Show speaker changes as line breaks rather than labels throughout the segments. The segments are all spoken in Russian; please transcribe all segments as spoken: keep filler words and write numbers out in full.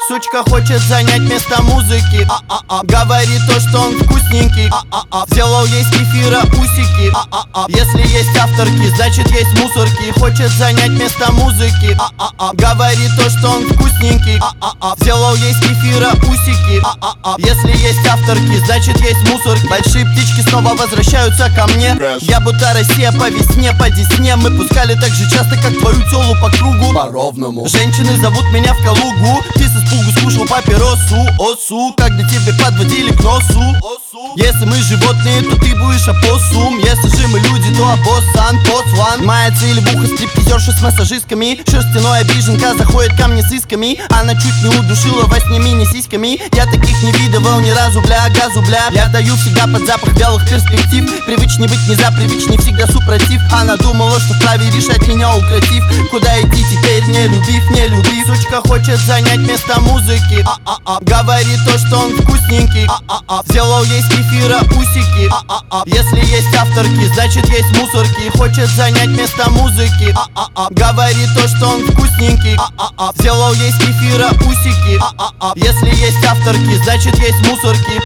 Сучка хочет занять место музыки, а-а-а. Говорит то, что он вкусненький, а-а-а. Сделал ей с кефира усики, а-а-а. Если есть авторки, значит есть мусорки. Хочет занять место музыки, а-а-а. Говорит то, что он вкусненький, а-а-а. Сделал ей с кефира усики, а-а-а. Если есть авторки, значит есть мусорки. Большие птички снова возвращаются ко мне. Я будто Россия по весне, по десне. Мы пускали так же часто, как твою телу по кругу.
По-ровному.
Женщины зовут меня в Калугу. Ты с испугу скушал папиросу, осу, когда тебе подводили к носу, осу. Если мы животные, то ты будешь опоссум. Если же мы люди, то опоссан, поцван. Моя цель в ухо стриптизерши с массажистками. Шерстяной обиженка заходит ко мне с исками. Она чуть не удушила во сне мини-сиськами. Я таких не видывал ни разу, бля, газу, бля. Я даю всегда под запах вялых перспектив. Привычней быть не за, привычней всегда супротив. Она думала, что вправе решать меня укротив. Куда идти теперь, не любив, не любив. Сучка хочет занять место музыки, а-а-а. Говорит то, что он вкусненький, а-а-а. Сделал ей с кефира усики, а-а-а. Если есть авторки, значит есть мусорки. Хочет занять место музыки, а-а-а. Говорит то, что он вкусненький, а-а-а. Сделал ей с кефира усики, а-а-а. Если есть авторки, значит есть мусорки.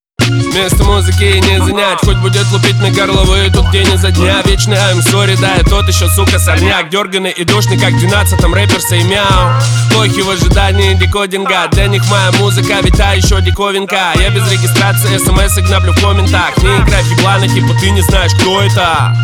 Место музыки не занять, хоть будет лупить на горловые тут день изо дня. Вечный I'm sorry, да, и тот еще, сука, сорняк. Дерганый и душный, как в двенадцатом рэперса и мяу. Плохи в ожидании декодинга. Для них моя музыка, ведь та еще диковинка. Я без регистрации смс гнаблю в комментах. Не играй в еблана, типа ты не знаешь, кто это.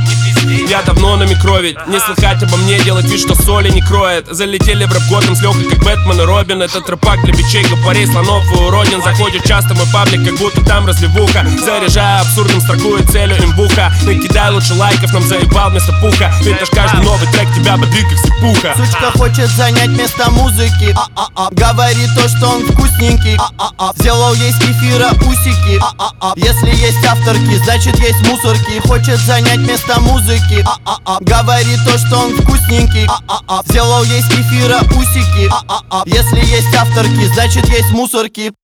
Я давно на микро, ведь не слыхать обо мне, делать вид, что соли не кроет. Залетели в рэп годом с легкой, как Бэтмен и Робин. Этот рэпак для бичей, гопарей, слонов и уродин. Заходит часто мой паблик, как будто там разливуха. Заряжаю абсурдным, строкую целью имбуха. Накидай лучше лайков, нам заебал вместо пуха. Ведь аж каждый новый трек тебя бодрит, как сыпуха.
Сучка хочет занять место музыки, а-а-а. Говорит то, что он вкусненький, а-а-а. Сделал ей с кефира усики, а-а-а. Если есть авторки, значит есть мусорки. Хочет занять место музыки, а-а-а. Говорит то, что он вкусненький, а-а-а. Сделал ей с кефира усики, а-а-а. Если есть авторки, значит есть мусорки.